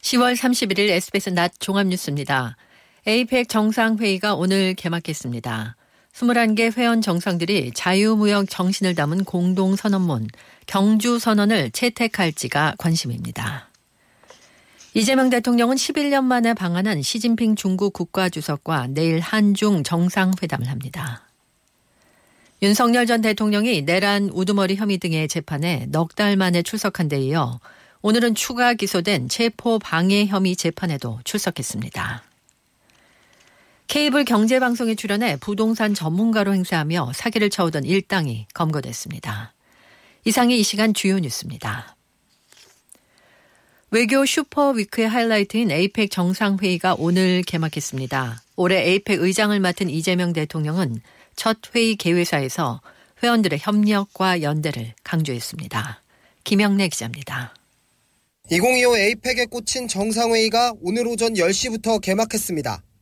10월 31일 SBS 낮 종합뉴스입니다. 에이펙 정상회의가 오늘 개막했습니다. 21개 회원 정상들이 자유무역 정신을 담은 공동선언문, 경주선언을 채택할지가 관심입니다. 이재명 대통령은 11년 만에 방한한 시진핑 중국 국가주석과 내일 한중 정상회담을 합니다. 윤석열 전 대통령이 내란 우두머리 혐의 등의 재판에 넉 달 만에 출석한 데 이어 오늘은 추가 기소된 체포방해 혐의 재판에도 출석했습니다. 케이블 경제방송에 출연해 부동산 전문가로 행세하며 사기를 쳐오던 일당이 검거됐습니다. 이상이 이 시간 주요 뉴스입니다. 외교 슈퍼위크의 하이라이트인 에이펙 정상회의가 오늘 개막했습니다. 올해 에이펙 의장을 맡은 이재명 대통령은 첫 회의 개회사에서 회원들의 협력과 연대를 강조했습니다. 김영래 기자입니다. 2025 에이펙에 꽂힌 정상회의가 오늘 오전 10시부터 개막했습니다.